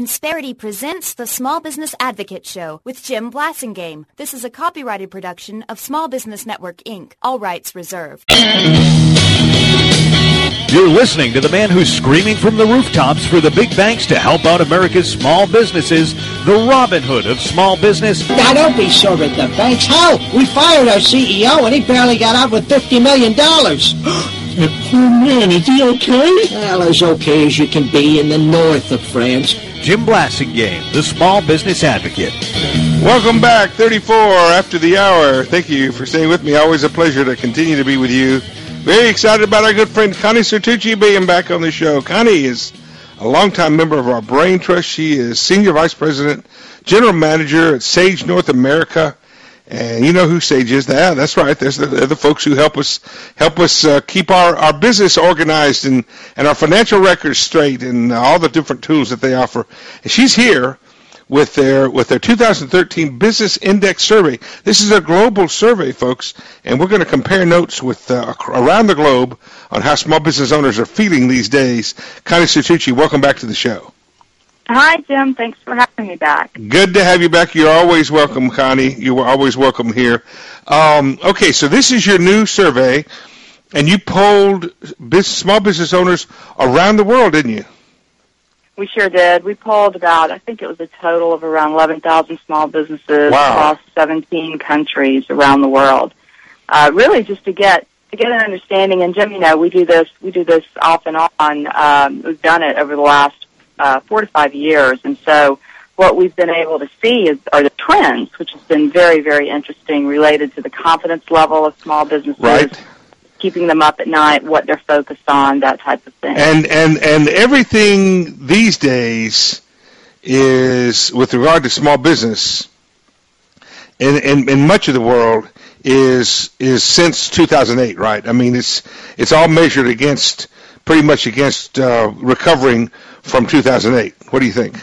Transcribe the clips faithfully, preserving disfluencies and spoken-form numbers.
Insperity presents the Small Business Advocate Show with Jim Blasingame. This is a copyrighted production of Small Business Network, Incorporated. All rights reserved. You're listening to the man who's screaming from the rooftops for the big banks to help out America's small businesses, the Robin Hood of small business. Now, don't be sore at the banks. Hell, we fired our C E O and he barely got out with fifty million dollars. That poor man, is he okay? Well, as okay as you can be in the north of France. Jim Blasingame, the Small Business Advocate. Welcome back, thirty-four after the hour. Thank you for staying with me. Always a pleasure to continue to be with you. Very excited about our good friend Connie Certucci being back on the show. Connie is a longtime member of our Brain Trust. She is Senior Vice President, General Manager at Sage North America. And you know who Sage is? Yeah, that's right. There's the, the folks who help us help us uh, keep our, our business organized and, and our financial records straight and all the different tools that they offer. And she's here with their with their two thousand thirteen Business Index Survey. This is a global survey, folks, and we're going to compare notes with uh, around the globe on how small business owners are feeling these days. Connie Certucci, welcome back to the show. Hi, Jim. Thanks for having me back. Good to have you back. You're always welcome, Connie. You were always welcome here. Um, okay, so this is your new survey, and you polled business, small business owners around the world, didn't you? We sure did. We polled about, I think it was a total of around eleven thousand small businesses Wow. across seventeen countries around the world. Uh, really just to get to get an understanding. And Jim, you know, we do this we do this off and on. Um, we've done it over the last uh, four to five years, and so what we've been able to see is are the trends, which has been very, very interesting, related to the confidence level of small businesses. Right. Keeping them up at night, what they're focused on, that type of thing. And and and everything these days is, with regard to small business, in in, in much of the world, is is since two thousand eight, right? I mean, it's it's all measured against pretty much against uh, recovering from two thousand eight. What do you think?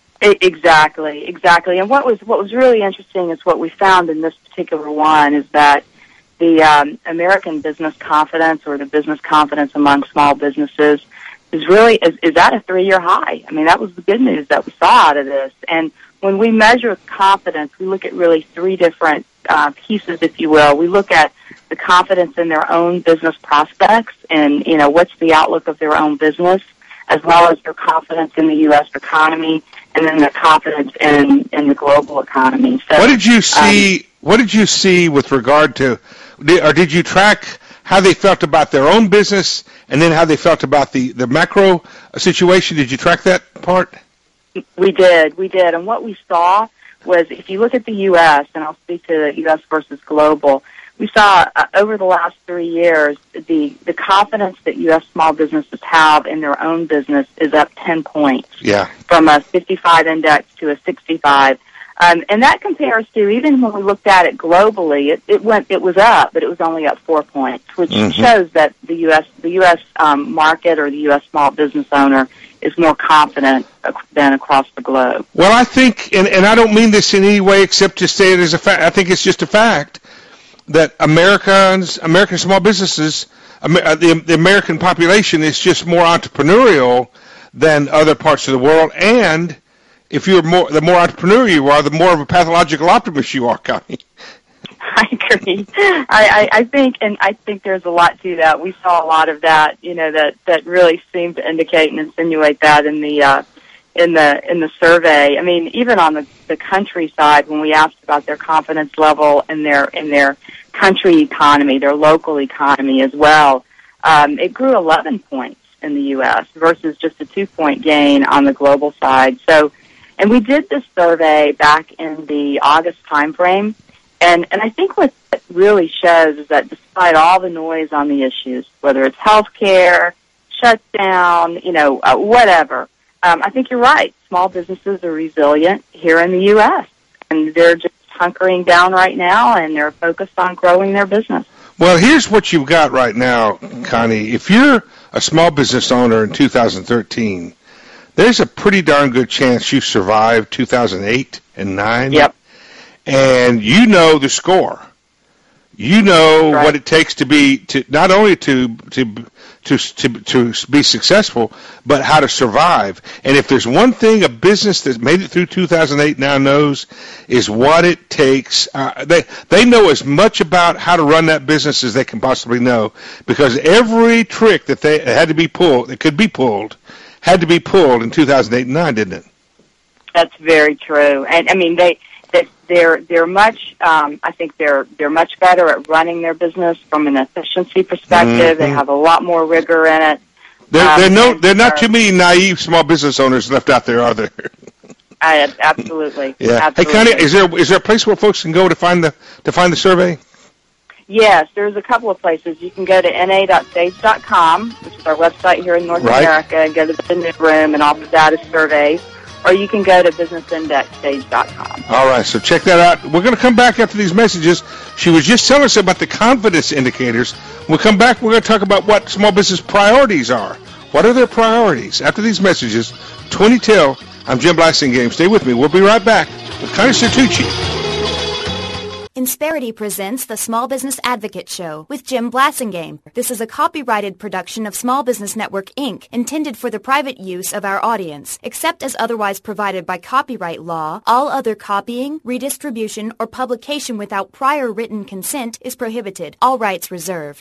Exactly, exactly. And what was what was really interesting is what we found in this particular one is that the um, American business confidence, or the business confidence among small businesses, is really is, is at a three-year high. I mean, that was the good news that we saw out of this. And when we measure confidence, we look at really three different uh, pieces, if you will. We look at the confidence in their own business prospects, and you know what's the outlook of their own business, as well as their confidence in the U S economy, and then their confidence in in the global economy. So, what did you see? Um, what did you see with regard to? Or did you track how they felt about their own business and then how they felt about the, the macro situation? Did you track that part? We did, we did. And what we saw was, if you look at the U S, and I'll speak to the U S versus global, we saw uh, over the last three years, the, the confidence that U S small businesses have in their own business is up ten points. Yeah. From a fifty-five index to a sixty-five. Um, and that compares to, even when we looked at it globally, it, it went, it was up, but it was only up four points, which mm-hmm. shows that the U S the U S um, market, or the U S small business owner, is more confident than across the globe. Well, I think, and, and I don't mean this in any way except to say it as a fact. I think it's just a fact that Americans, American small businesses, the, the American population is just more entrepreneurial than other parts of the world, and if you're more, the more entrepreneurial you are, the more of a pathological optimist you are, Connie. I agree. I, I, I think, and I think there's a lot to that. We saw a lot of that, you know, that, that really seemed to indicate and insinuate that in the uh, in the in the survey. I mean, even on the, the country side, when we asked about their confidence level in their in their country economy, their local economy as well, um, it grew eleven points in the U S versus just a two point gain on the global side. So. And we did this survey back in the August timeframe, and, and I think what it really shows is that despite all the noise on the issues, whether it's healthcare, shutdown, you know, uh, whatever, um, I think you're right. Small businesses are resilient here in the U S, and they're just hunkering down right now, and they're focused on growing their business. Well, here's what you've got right now, Connie. If you're a small business owner in two thousand thirteen, there's a pretty darn good chance you survived two thousand eight and nine. Yep. And you know the score. You know Right. what it takes to be to not only to to to to to be successful, but how to survive. And if there's one thing a business that made it through two thousand eight now knows, is what it takes. Uh, they they know as much about how to run that business as they can possibly know, because every trick that they had to be pulled, that could be pulled, had to be pulled in two thousand eight and nine, didn't it? That's very true. And I mean, they that they're they're much. Um, I think they're they're much better at running their business from an efficiency perspective. Mm-hmm. They have a lot more rigor in it. There, Um, there, no, and there are not are- too many naive small business owners left out there, are there? I, absolutely. Yeah. Absolutely. Hey, Connie, is there is there a place where folks can go to find the to find the survey? Yes, there's a couple of places. You can go to N A dot stage dot com, which is our website here in North Right. America, and go to the newsroom and all the data surveys. Or you can go to business index stage dot com. All right, so check that out. We're going to come back after these messages. She was just telling us about the confidence indicators. When we come back, we're going to talk about what small business priorities are. What are their priorities? After these messages, twenty till, I'm Jim Blasingame. Stay with me. We'll be right back with Connie Certucci. Insperity presents the Small Business Advocate Show with Jim Blasingame. This is a copyrighted production of Small Business Network, Incorporated, intended for the private use of our audience. Except as otherwise provided by copyright law, all other copying, redistribution, or publication without prior written consent is prohibited. All rights reserved.